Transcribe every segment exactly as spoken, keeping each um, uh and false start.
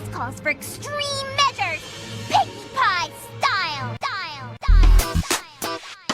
calls for extreme measures. Pinkie Pie style. Style. Style. Style.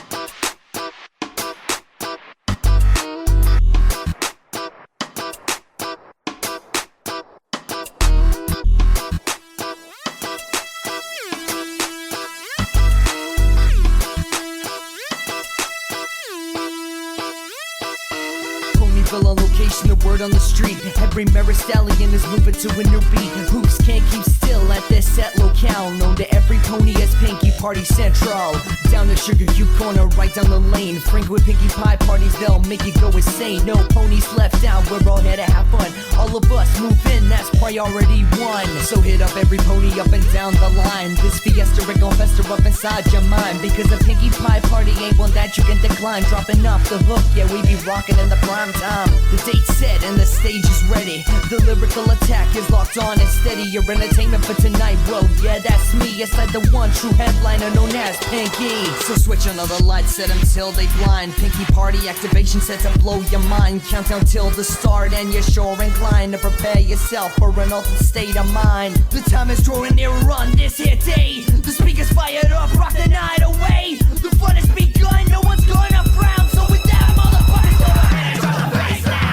Ponyville on location, the word on the street. Every Mary Stallion is moving to a new beat. Hoops can't keep still at this set locale. Known to every pony as Pinkie Party Central. Down the Sugar Cube corner, right down the lane. Frank with Pinkie Pie parties, they'll make you go insane. No ponies left out, we're all here to have fun. All of us move in, that's priority one. So hit up every pony up and down the line. This fiesta it gon' fester up inside your mind. Because a Pinkie Pie party ain't one that you can decline. Dropping off the hook, yeah, we be rocking in the prime time. The date's set and the stage is ready. The lyrical attack is locked on and steady. Your entertainment for tonight, bro, yeah, that's me. Inside the one true headliner known as Pinkie. So switch on all the lights, set them till they blind. Pinkie Party activation set to blow your mind. Countdown till the start and you're sure inclined to prepare yourself for an altered state of mind. The time is drawing nearer on this here day. The speakers fired up, rock the night away. The fun has begun, no one's gonna frown. So with that, motherfuckers, go ahead and drop the bass down.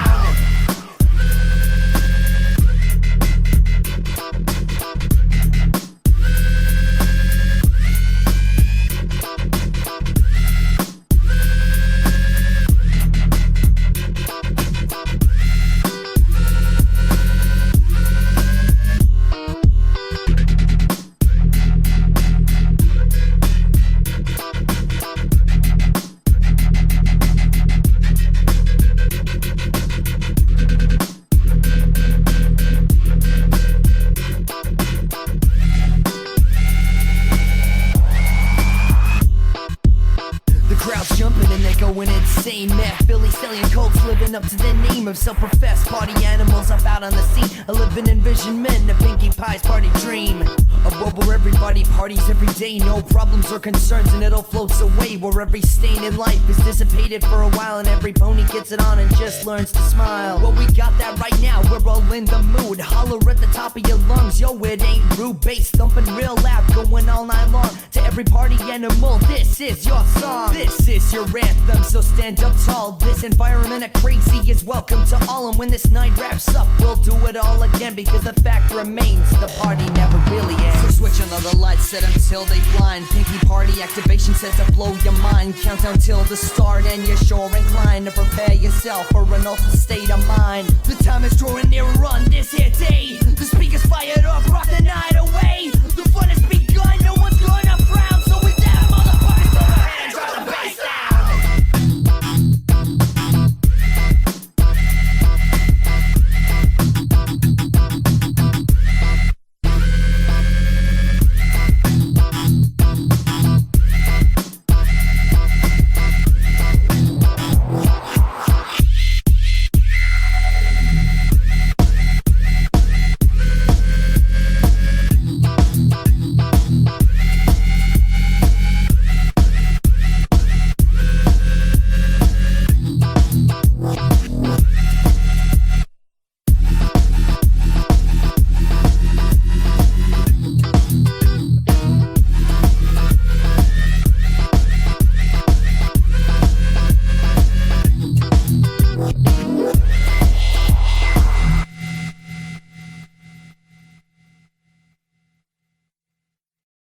Jumping and they're going insane. Matt, Billy, Stallion, Colts living up to their name of self-professed party animals up out on the scene. A living envision men, the Pinkie Pie's party dream. A world where everybody parties every day. No problems or concerns and it all floats away. Where every stain in life is dissipated for a while. And every pony gets it on and just learns to smile. Well, we got that right now, we're all in the mood. Holler at the top of your lungs, yo, it ain't rude. Bass thumping real loud, going all night long. To every party animal, this is your song. This is your anthem, so stand up tall. This environment of crazy is welcome to all. And when this night wraps up, we'll do it all again. Because the fact remains, the party never really ends. So switch on all the lights, set them till they blind. Pinkie Party activation set to blow your mind. Countdown till the start and you're sure inclined to prepare yourself for an altered state of mind. The time is drawing nearer on this here day. The speakers